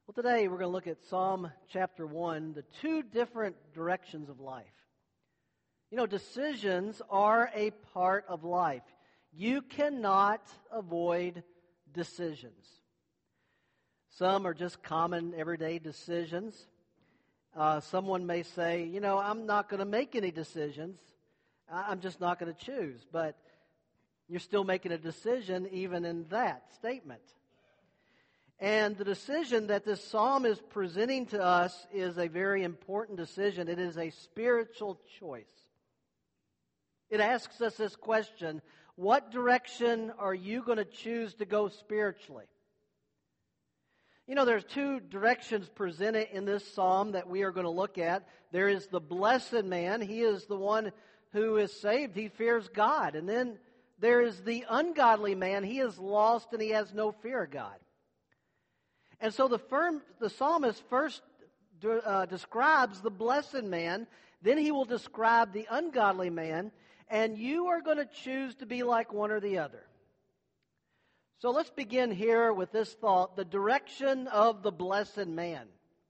Well, today we're going to look at Psalm chapter 1, the two different directions of life. You know, decisions are a part of life. You cannot avoid decisions. Some are just common everyday decisions. Someone may say, you know, I'm not going to make any decisions. I'm just not going to choose. But you're still making a decision even in that statement. And the decision that this psalm is presenting to us is a very important decision. It is a spiritual choice. It asks us this question: what direction are you going to choose to go spiritually? You know, there's two directions presented in this psalm that we are going to look at. There is the blessed man. He is the one who is saved. He fears God. And then there is the ungodly man. He is lost and he has no fear of God. And so the psalmist first describes the blessed man, then he will describe the ungodly man, and you are going to choose to be like one or the other. So let's begin here with this thought: the direction of the blessed man.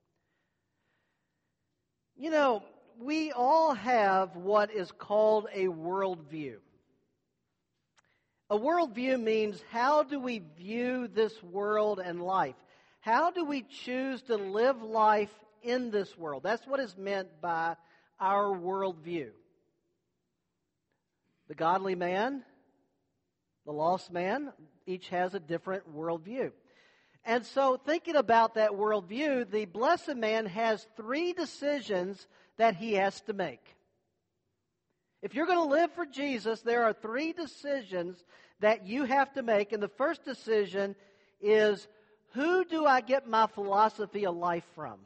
You know, we all have what is called a worldview. A worldview means, how do we view this world and life? How do we choose to live life in this world? That's what is meant by our worldview. The godly man, the lost man, each has a different worldview. And so thinking about that worldview, the blessed man has three decisions that he has to make. If you're going to live for Jesus, there are three decisions that you have to make. And the first decision is, who do I get my philosophy of life from?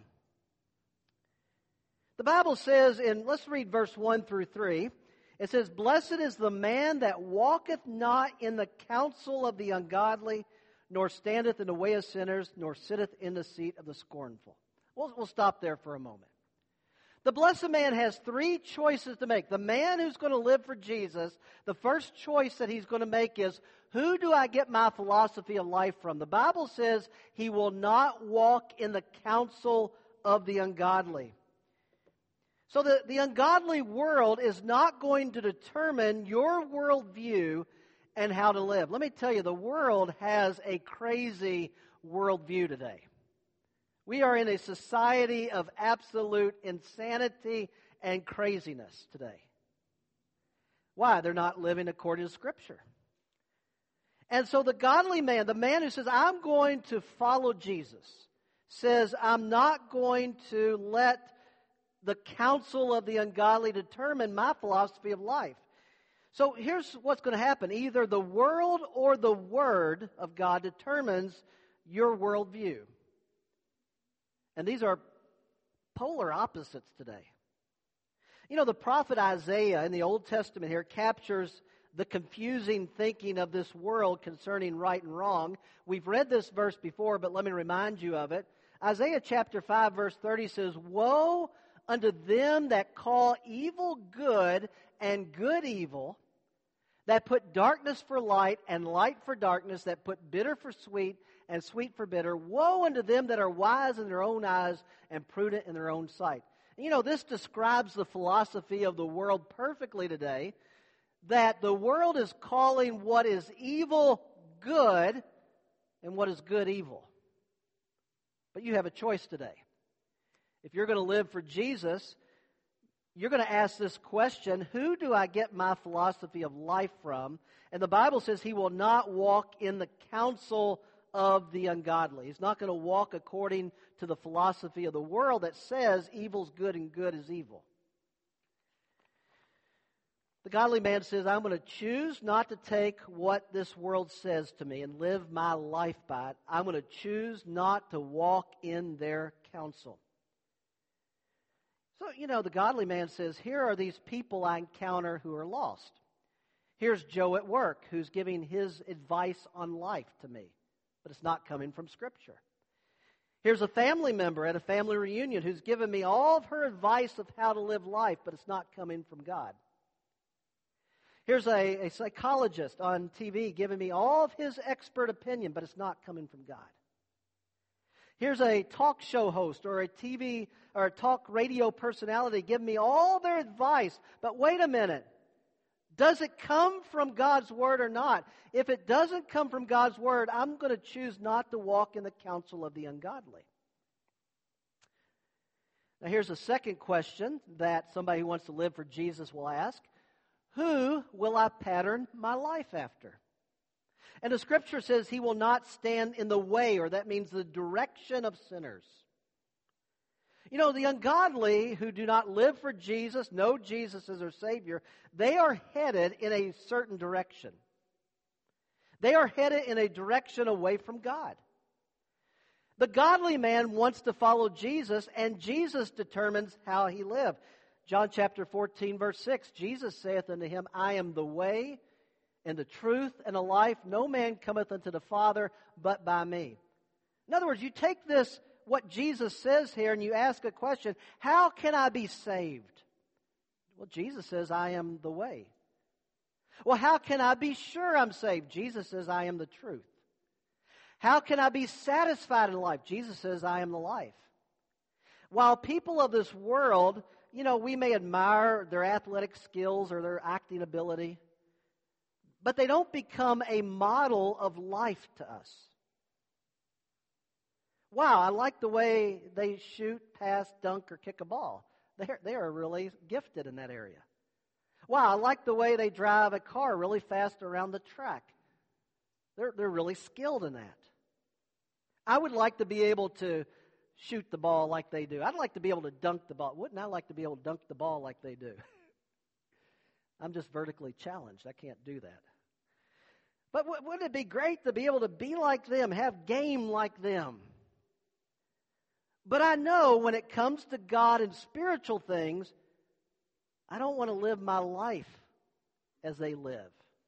The Bible says let's read verse 1 through 3. It says, "Blessed is the man that walketh not in the counsel of the ungodly, nor standeth in the way of sinners, nor sitteth in the seat of the scornful." We'll stop there for a moment. The blessed man has three choices to make. The man who's going to live for Jesus, the first choice that he's going to make is, who do I get my philosophy of life from? The Bible says he will not walk in the counsel of the ungodly. So the ungodly world is not going to determine your worldview and how to live. Let me tell you, the world has a crazy worldview today. We are in a society of absolute insanity and craziness today. Why? They're not living according to Scripture. And so the godly man, the man who says, I'm going to follow Jesus, says, I'm not going to let the counsel of the ungodly determine my philosophy of life. So here's what's going to happen. Either the world or the Word of God determines your worldview. And these are polar opposites today. You know, the prophet Isaiah in the Old Testament here captures the confusing thinking of this world concerning right and wrong. We've read this verse before, but let me remind you of it. Isaiah chapter 5 verse 30 says, "Woe unto them that call evil good and good evil, that put darkness for light and light for darkness, that put bitter for sweet and sweet for bitter. Woe unto them that are wise in their own eyes and prudent in their own sight." You know, this describes the philosophy of the world perfectly today, that the world is calling what is evil good and what is good evil. But you have a choice today. If you're going to live for Jesus, you're going to ask this question: who do I get my philosophy of life from? And the Bible says he will not walk in the counsel of the ungodly. He's not going to walk according to the philosophy of the world that says evil's good and good is evil. The godly man says, I'm going to choose not to take what this world says to me and live my life by it. I'm going to choose not to walk in their counsel. So, you know, the godly man says, here are these people I encounter who are lost. Here's Joe at work who's giving his advice on life to me, but it's not coming from Scripture. Here's a family member at a family reunion who's given me all of her advice of how to live life, but it's not coming from God. Here's a psychologist on TV giving me all of his expert opinion, but it's not coming from God. Here's a talk show host or a TV or a talk radio personality giving me all their advice. But wait a minute. Does it come from God's Word or not? If it doesn't come from God's Word, I'm going to choose not to walk in the counsel of the ungodly. Now here's a second question that somebody who wants to live for Jesus will ask. Who will I pattern my life after? And the Scripture says He will not stand in the way, or that means the direction of sinners. You know, the ungodly who do not live for Jesus, know Jesus as their Savior, they are headed in a certain direction. They are headed in a direction away from God. The godly man wants to follow Jesus, and Jesus determines how he lives. John chapter 14, verse 6, Jesus saith unto him, I am the way, and the truth, and the life. No man cometh unto the Father but by me. In other words, you take this, what Jesus says here, and you ask a question, how can I be saved? Well, Jesus says, I am the way. Well, how can I be sure I'm saved? Jesus says, I am the truth. How can I be satisfied in life? Jesus says, I am the life. While people of this world, you know, we may admire their athletic skills or their acting ability, but they don't become a model of life to us. Wow, I like the way they shoot, pass, dunk, or kick a ball. They are really gifted in that area. Wow, I like the way they drive a car really fast around the track. They're really skilled in that. I would like to be able to shoot the ball like they do. I'd like to be able to dunk the ball. Wouldn't I like to be able to dunk the ball like they do? I'm just vertically challenged. I can't do that. But wouldn't it be great to be able to be like them, have game like them? But I know when it comes to God and spiritual things, I don't want to live my life as they live.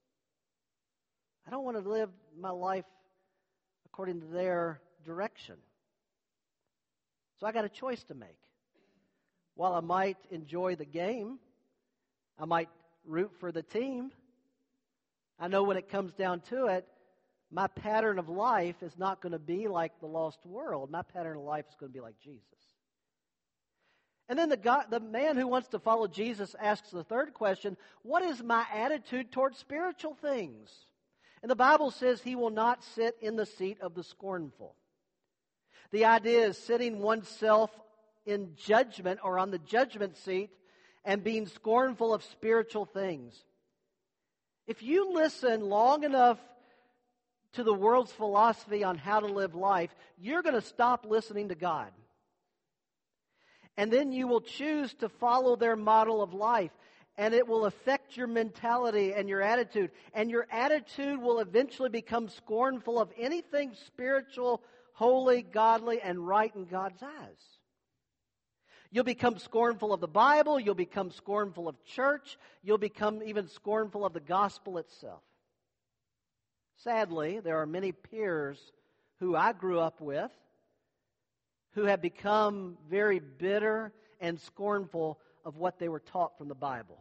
I don't want to live my life according to their direction. So I got a choice to make. While I might enjoy the game, I might root for the team, I know when it comes down to it, my pattern of life is not going to be like the lost world. My pattern of life is going to be like Jesus. And then the man who wants to follow Jesus asks the third question, what is my attitude towards spiritual things? And the Bible says he will not sit in the seat of the scornful. The idea is sitting oneself in judgment or on the judgment seat and being scornful of spiritual things. If you listen long enough to the world's philosophy on how to live life, you're going to stop listening to God. And then you will choose to follow their model of life. And it will affect your mentality and your attitude. And your attitude will eventually become scornful of anything spiritual, holy, godly, and right in God's eyes. You'll become scornful of the Bible. You'll become scornful of church. You'll become even scornful of the gospel itself. Sadly, there are many peers who I grew up with who have become very bitter and scornful of what they were taught from the Bible.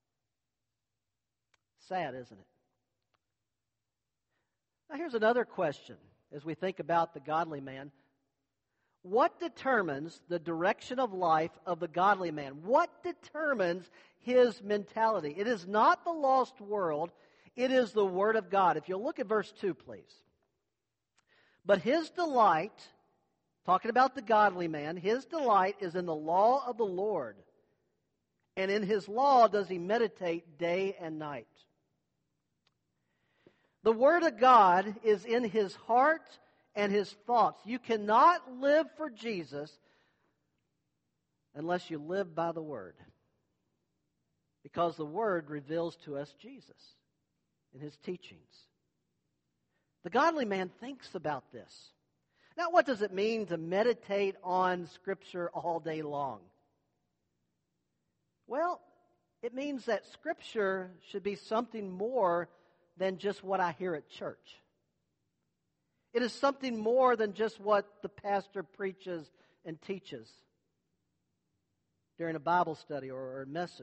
Sad, isn't it? Now here's another question as we think about the godly man. What determines the direction of life of the godly man? What determines his mentality? It is not the lost world. It is the Word of God. If you'll look at verse 2, please. But his delight, talking about the godly man, his delight is in the law of the Lord. And in his law does he meditate day and night. The Word of God is in his heart and his thoughts. You cannot live for Jesus unless you live by the Word. Because the Word reveals to us Jesus in his teachings. The godly man thinks about this. Now, what does it mean to meditate on Scripture all day long? Well, it means that Scripture should be something more than just what I hear at church. It is something more than just what the pastor preaches and teaches during a Bible study or a message.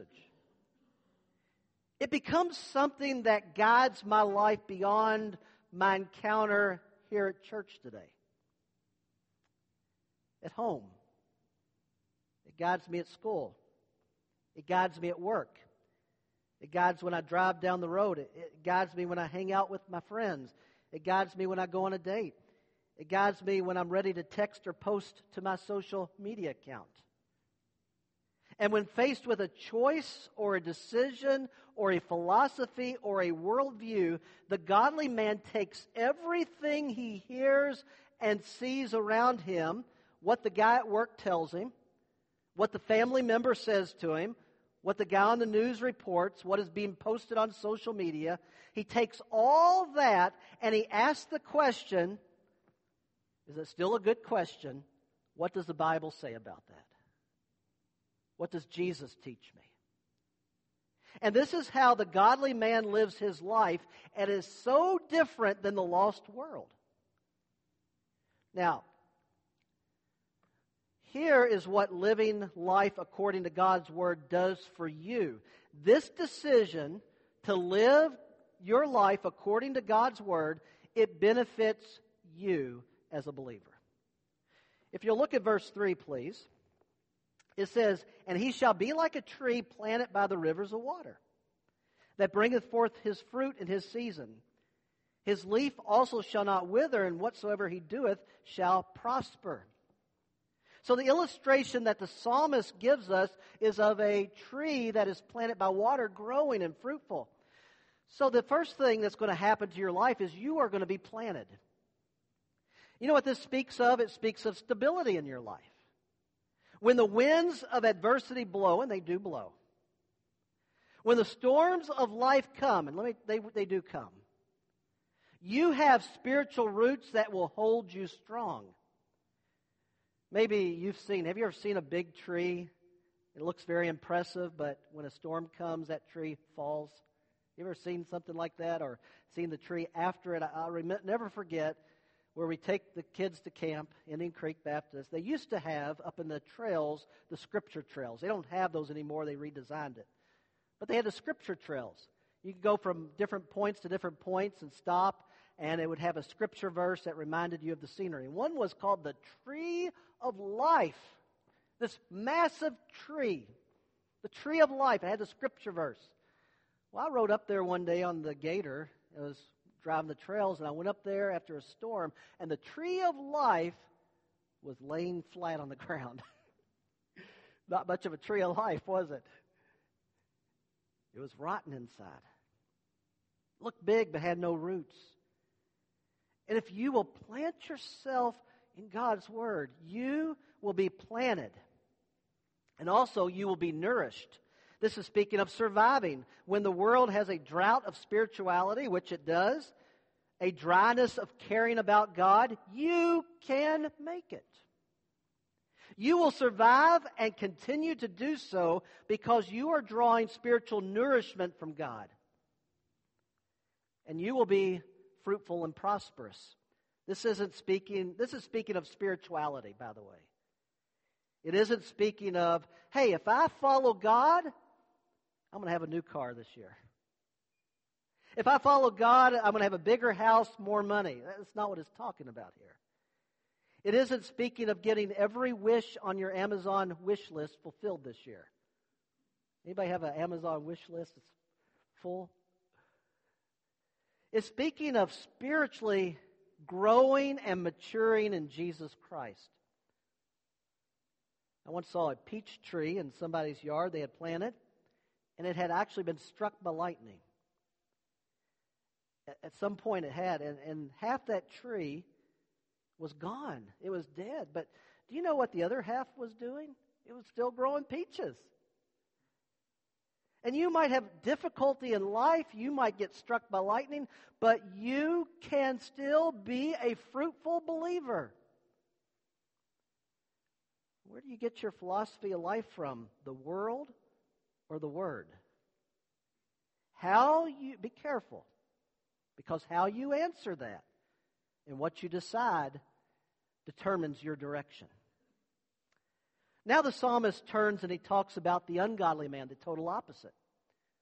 It becomes something that guides my life beyond my encounter here at church today. at home. It guides me at school. It guides me at work. It guides when I drive down the road. It guides me when I hang out with my friends. It guides me when I go on a date. It guides me when I'm ready to text or post to my social media account. And when faced with a choice or a decision or a philosophy or a worldview, the godly man takes everything he hears and sees around him, what the guy at work tells him, what the family member says to him, what the guy on the news reports, what is being posted on social media. He takes all that and he asks the question, is it still a good question? What does the Bible say about that? What does Jesus teach me? And this is how the godly man lives his life, and is so different than the lost world. Now, here is what living life according to God's Word does for you. This decision to live your life according to God's Word, it benefits you as a believer. If you'll look at verse 3, please. It says, "And he shall be like a tree planted by the rivers of water, that bringeth forth his fruit in his season. His leaf also shall not wither, and whatsoever he doeth shall prosper." So the illustration that the psalmist gives us is of a tree that is planted by water, growing and fruitful. So the first thing that's going to happen to your life is you are going to be planted. You know what this speaks of? It speaks of stability in your life. When the winds of adversity blow, and they do blow, when the storms of life come, and they do come, you have spiritual roots that will hold you strong. Maybe have you ever seen a big tree? It looks very impressive, but when a storm comes, that tree falls. You ever seen something like that, or seen the tree after it? I'll never forget where we take the kids to camp, Indian Creek Baptist. They used to have up in the trails, the scripture trails. They don't have those anymore. They redesigned it. But they had the scripture trails. You could go from different points to different points and stop, and it would have a scripture verse that reminded you of the scenery. And one was called the Tree of Life. This massive tree. The Tree of Life. It had the scripture verse. Well, I rode up there one day on the Gator. It was driving the trails, and I went up there after a storm, and the Tree of Life was laying flat on the ground. Not much of a tree of life, was it? It was rotten inside. Looked big, but had no roots. And if you will plant yourself in God's Word, you will be planted. And also, you will be nourished. This is speaking of surviving. When the world has a drought of spirituality, which it does, a dryness of caring about God, you can make it. You will survive and continue to do so because you are drawing spiritual nourishment from God. And you will be fruitful and prosperous. This is speaking of spirituality, by the way. It isn't speaking of, hey, if I follow God, I'm going to have a new car this year. If I follow God, I'm going to have a bigger house, more money. That's not what it's talking about here. It isn't speaking of getting every wish on your Amazon wish list fulfilled this year. Anybody have an Amazon wish list that's full? It's speaking of spiritually growing and maturing in Jesus Christ. I once saw a peach tree in somebody's yard they had planted, and it had actually been struck by lightning. At some point it had, and half that tree was gone. It was dead. But do you know what the other half was doing? It was still growing peaches. And you might have difficulty in life. You might get struck by lightning, but you can still be a fruitful believer. Where do you get your philosophy of life from? The world or the Word? Be careful, because how you answer that and what you decide determines your direction. Now the psalmist turns and he talks about the ungodly man, the total opposite.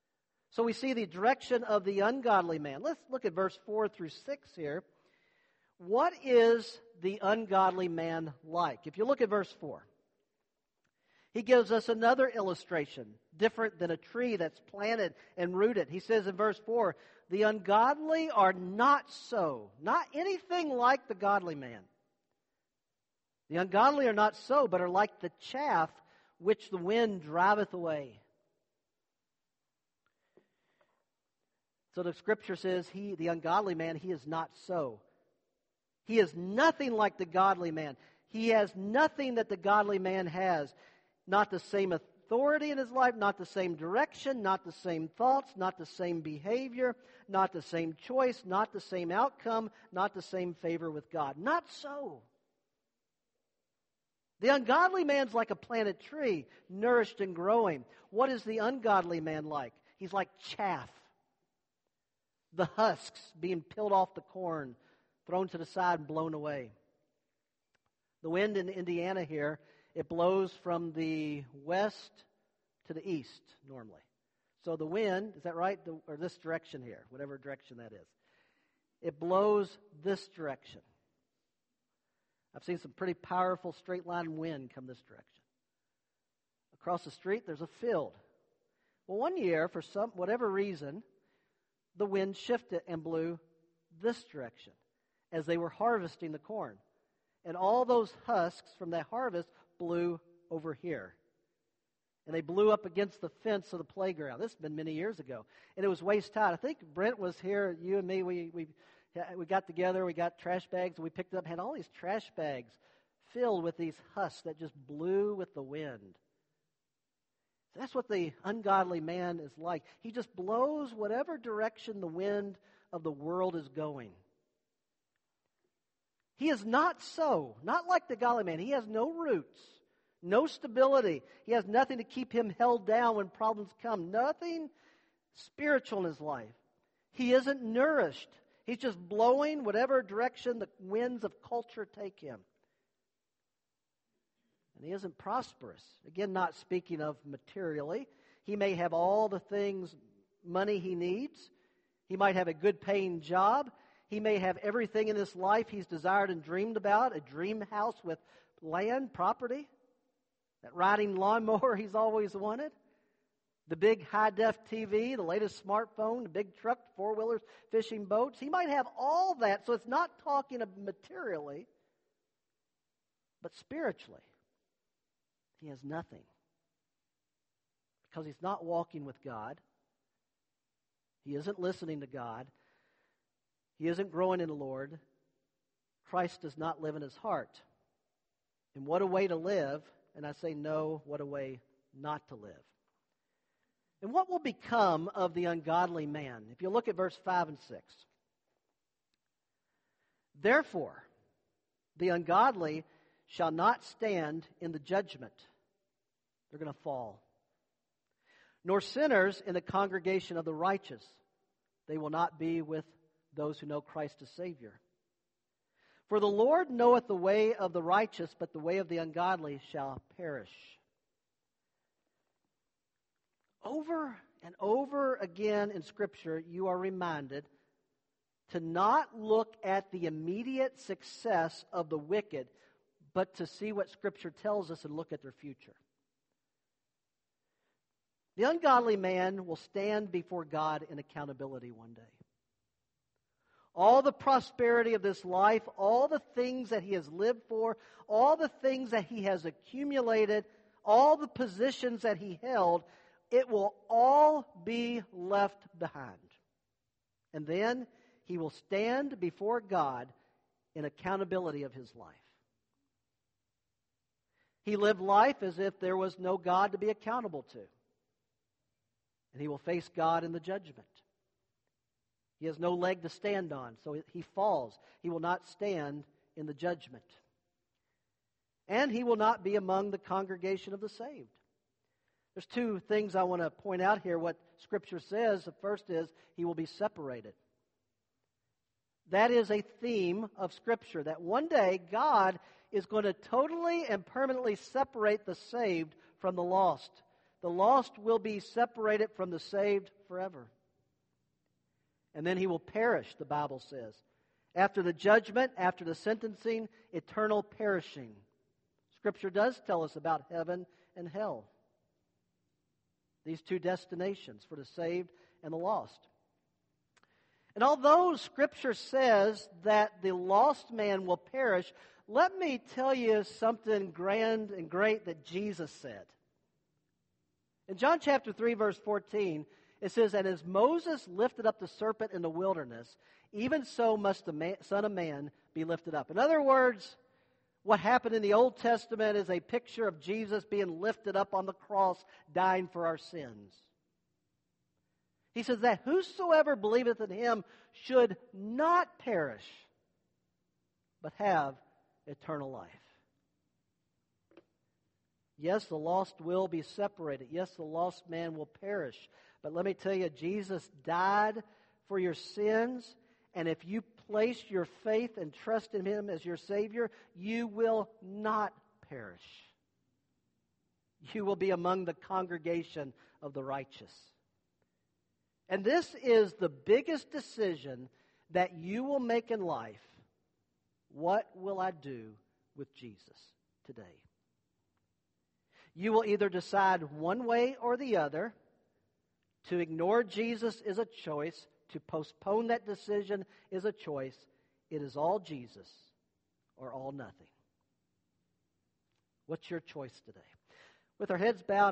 So we see the direction of the ungodly man. Let's look at verse 4 through 6 here. What is the ungodly man like? If you look at verse 4, he gives us another illustration, different than a tree that's planted and rooted. He says in verse 4, the ungodly are not so, not anything like the godly man. The ungodly are not so, but are like the chaff which the wind driveth away. So the scripture says, the ungodly man, he is not so. He is nothing like the godly man. He has nothing that the godly man has. Not the same authority in his life, not the same direction, not the same thoughts, not the same behavior, not the same choice, not the same outcome, not the same favor with God. Not so. The ungodly man's like a planted tree, nourished and growing. What is the ungodly man like? He's like chaff. The husks being peeled off the corn, thrown to the side and blown away. The wind in Indiana here, it blows from the west to the east normally. So the wind, is that right? Or this direction here, whatever direction that is. It blows this direction. I've seen some pretty powerful straight line wind come this direction. Across the street, there's a field. Well, one year, for whatever reason, the wind shifted and blew this direction as they were harvesting the corn. And all those husks from that harvest blew over here. And they blew up against the fence of the playground. This has been many years ago. And it was waist high. I think Brent was here, you and me, we got together, we got trash bags, and we picked up, had all these trash bags filled with these husks that just blew with the wind. That's what the ungodly man is like. He just blows whatever direction the wind of the world is going. He is not so, not like the godly man. He has no roots, no stability. He has nothing to keep him held down when problems come. Nothing spiritual in his life. He isn't nourished. He's just blowing whatever direction the winds of culture take him. And he isn't prosperous. Again, not speaking of materially. He may have all the things, money he needs. He might have a good paying job. He may have everything in this life he's desired and dreamed about. A dream house with land, property. That riding lawnmower he's always wanted. The big high-def TV, the latest smartphone, the big truck, four-wheelers, fishing boats. He might have all that, so it's not talking of materially, but spiritually. He has nothing. Because he's not walking with God. He isn't listening to God. He isn't growing in the Lord. Christ does not live in his heart. And what a way to live, and I say no, what a way not to live. And what will become of the ungodly man? If you look at verse 5 and 6. Therefore, the ungodly shall not stand in the judgment. They're going to fall. Nor sinners in the congregation of the righteous. They will not be with those who know Christ as Savior. For the Lord knoweth the way of the righteous, but the way of the ungodly shall perish. Over and over again in Scripture, you are reminded to not look at the immediate success of the wicked, but to see what Scripture tells us and look at their future. The ungodly man will stand before God in accountability one day. All the prosperity of this life, all the things that he has lived for, all the things that he has accumulated, all the positions that he held, it will all be left behind. And then he will stand before God in accountability of his life. He lived life as if there was no God to be accountable to. And he will face God in the judgment. He has no leg to stand on, so he falls. He will not stand in the judgment. And he will not be among the congregation of the saved. There's two things I want to point out here. What Scripture says, the first is he will be separated. That is a theme of Scripture, that one day God is going to totally and permanently separate the saved from the lost. The lost will be separated from the saved forever. And then he will perish, the Bible says. After the judgment, after the sentencing, eternal perishing. Scripture does tell us about heaven and hell. These two destinations for the saved and the lost. And although Scripture says that the lost man will perish, let me tell you something grand and great that Jesus said. In John chapter 3, verse 14, it says, "And as Moses lifted up the serpent in the wilderness, even so must the Son of Man be lifted up." In other words, what happened in the Old Testament is a picture of Jesus being lifted up on the cross, dying for our sins. He says that whosoever believeth in him should not perish, but have eternal life. Yes, the lost will be separated. Yes, the lost man will perish. But let me tell you, Jesus died for your sins. And if you place your faith and trust in him as your Savior, you will not perish. You will be among the congregation of the righteous. And this is the biggest decision that you will make in life. What will I do with Jesus today? You will either decide one way or the other. To ignore Jesus is a choice. To postpone that decision is a choice. It is all Jesus or all nothing. What's your choice today? With our heads bowed.